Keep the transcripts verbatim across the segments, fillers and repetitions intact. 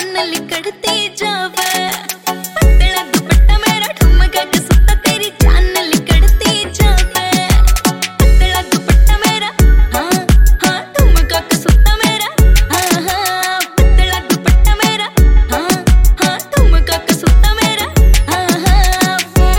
जान लिकड़ती जावे। पतला दुपट्टा मेरा ठुमका के सुता तेरी जान लिकड़ती जावे। पतला दुपट्टा मेरा हाँ हाँ ठुमका के सुता मेरा हाँ हाँ। पतला दुपट्टा मेरा हाँ हाँ ठुमका के सुता मेरा हाँ हाँ।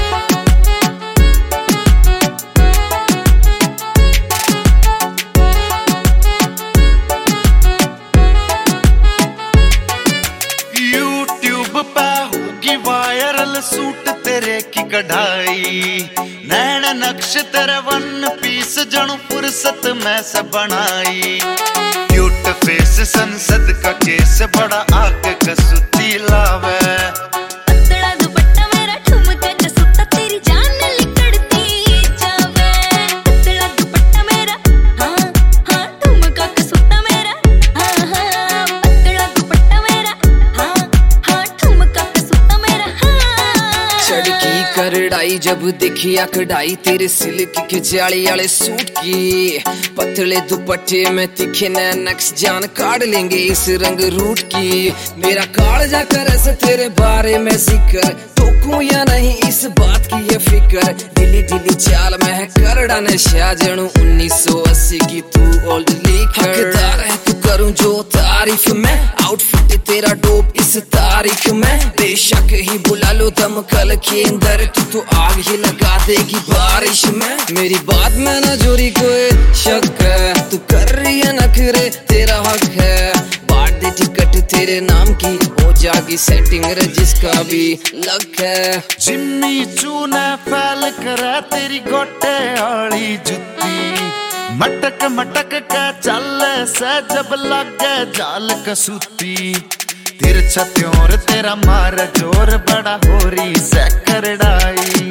यूट्यूब पे होगी वायरल सूट तेरे की कढ़ाई। नैन नक्श तेरे वन पीस जणु फुर्सत में से बनाई। क्यूट फेस संसद का केस बड़ा आग कसुती लावे। पतला दुपट्टा मेरा ठुमका के सुता तेरी जान लिकड़ती जावे। पतला दुपट्टा मेरा हाँ हाँ ठुमका के सुता मेरा हाँ हाँ। पतला दुपट्टा मेरा हाँ हाँ ठुमका के सुता मेरा हाँ। चढ़की करड़ाई जब देखी कढ़ाई तेरे सिल्क के जाली वाले सूट की। पतले दुपट्टे में तिखे नक्श जान काट लेंगे इस रंग रूट की। मेरा कालजा कर से तेरे बारे में जिक्र टोकूं या नहीं इस बात की ये फिक्र। दिली दिली चाल में है करड़ा नशा जणू उन्नीस सौ अस्सी की तू ओल्ड लीकर। हकदार है तू करूं जो तारीफ में आउटफिट तेरा डोप इस तारीख में। बेशक ही बुला लो दम कल के अंदर तू तो आग ही लगा देगी बारिश में। मेरी बात में ना जोरी कोई शक है तू कर रही है नखरे तेरा हक है। बांट दे टिकट तेरे नाम की हो जागी सेटिंग जिसका भी लक है। जिम्मी चूना फैल करा तेरी गोटे आली जुत्ती। मटक मटक का चल से जब लगे जाल कसूती। तिरछा त्योर तेरा मार जोर बड़ा हो रही से करड़ाई।